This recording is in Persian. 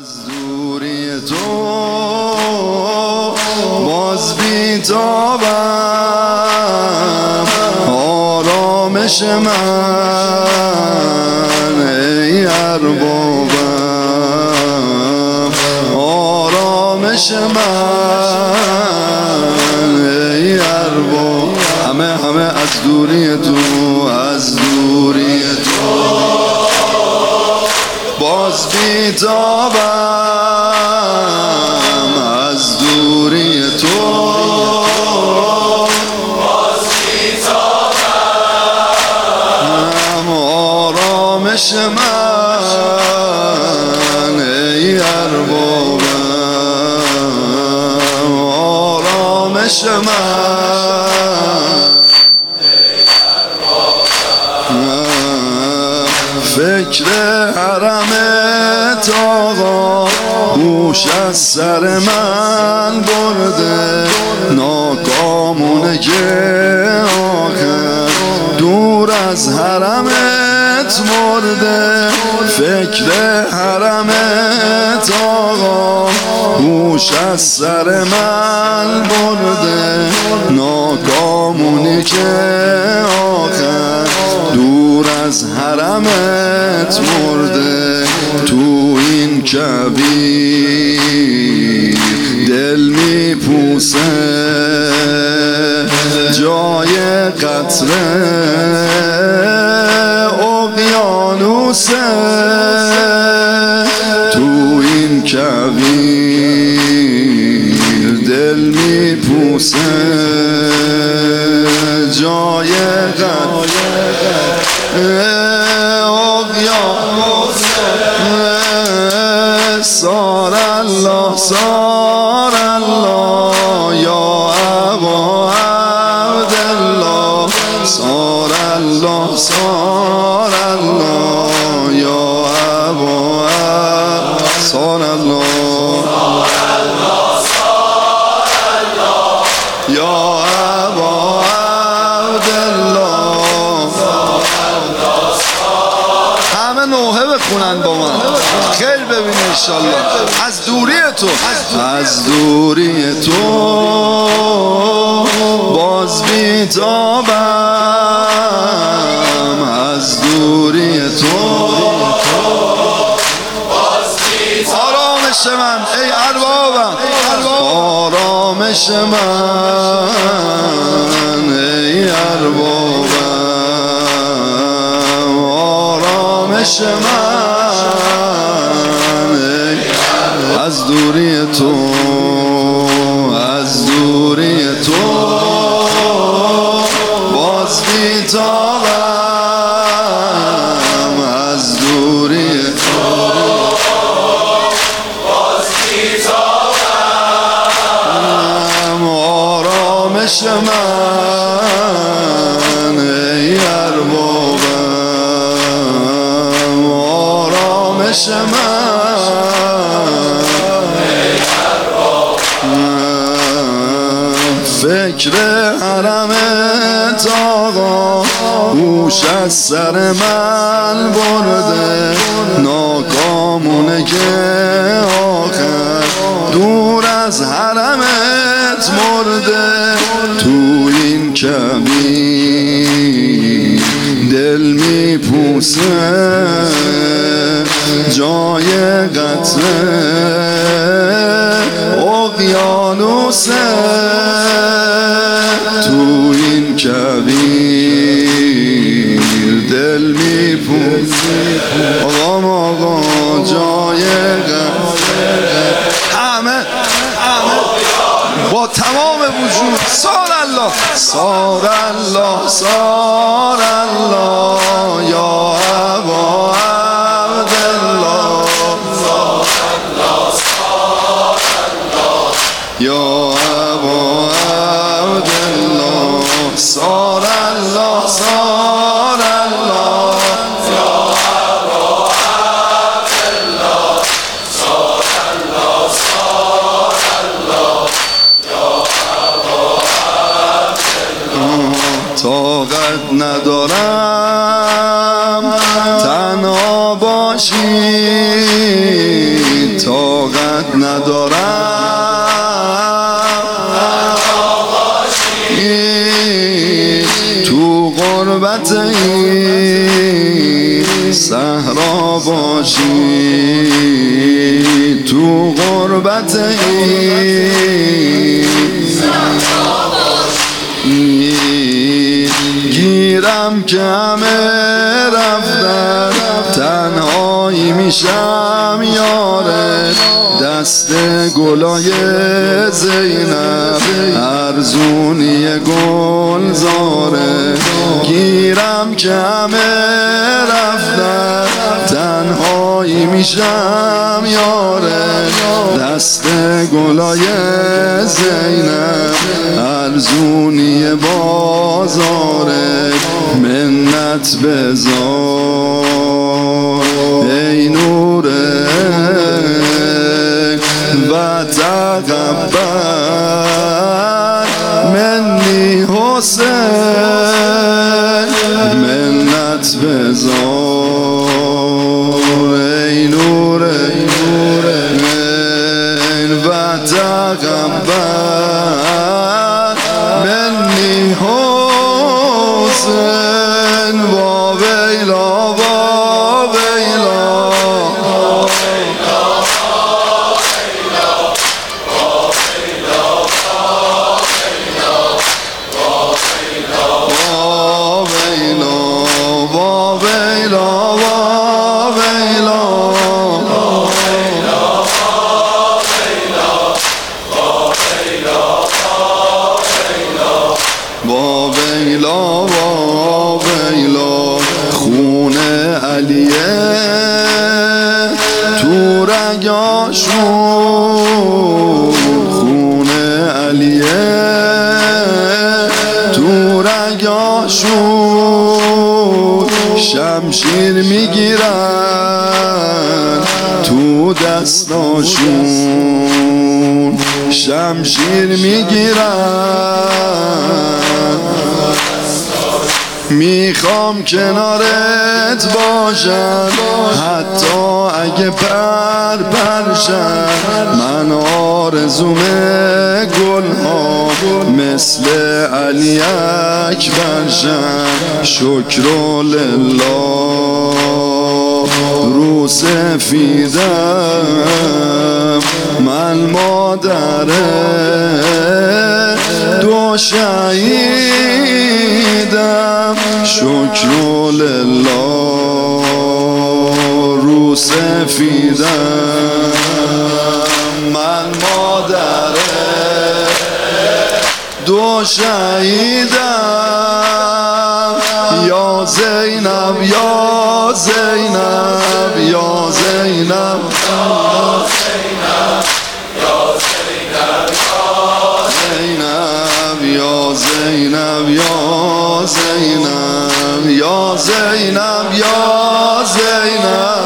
دوری تو باز بیتابم آرامش من ای اربابم آرامش من ای ارباب همه از دوری تو باز بیتابم از دوری تو باز بیتابم آرامش من ای اربابم آرامش من فکر حرمت آقا گوش از سر من برده ناکامونه که آخر دور از حرمت مرده فکر حرمت آقا گوش از سر من برده ناکامونه که آخر دور از حرمت مرده تو این کبیر دل میپوسه جای قطره اقیانوسه تو این کبیر دل میپوسه جای قطره سار الله سار الله یا ابا عبدالله سار الله سار الله یا ابا سار الله یا ابا عبدالله همه نوحه بخونن با من خیلی ببینی انشالله از دوری تو باز بیتابم از دوری تو آرامش من ای اربابم آرامش من ای اربابم آرامش من از دوری تو باز بیتابم از دوری تو باز بیتابم آرامش من ای اربابم آرامش فکر حرمت آقا گوش از سر من برده ناکامونه که آخر دور از حرمت مرده تو این کبیر دل میپوسه جای قطره اقیانوسه تو این کبیر دل میپوسه آقا جای قطره همه با تمام وجود سار الله سار الله سار الله یا ابا عبدالله یا ابا عبدالله سار الله سار الله یا ابا عبدالله سار الله سار الله یا ابا عبدالله طاقت ندارم تنها باشی تا تربت این گیرم که همه رفتن تنهایی میشم یاره دست گلای زینب ارزونی گلزاره گیرم که همه رفتن تنهایی میشم یاره دست گلای زینب ارزونی بازاره منت بذار ای نوره و تقبل منی حسین منت بذار ای نوره و تقبل منی حسین با ویلا با ویلا با ویلا خونه علیه تو رگاشون خونه علیه تو رگاشون شمشیر میگیرن تو دستاشون شمشیر میگیرن میخوام کنارت باشم حتی اگه پرشم من آرزوم گلها مثل علی اکبر شم شکر لله رو سفیدم من مادر دو شهیدم شکر لله رو سفیدم من مادر دو شهیدم یا زینب یا زینب یا زینب یا زینب یا زینب یا زینب یا زینب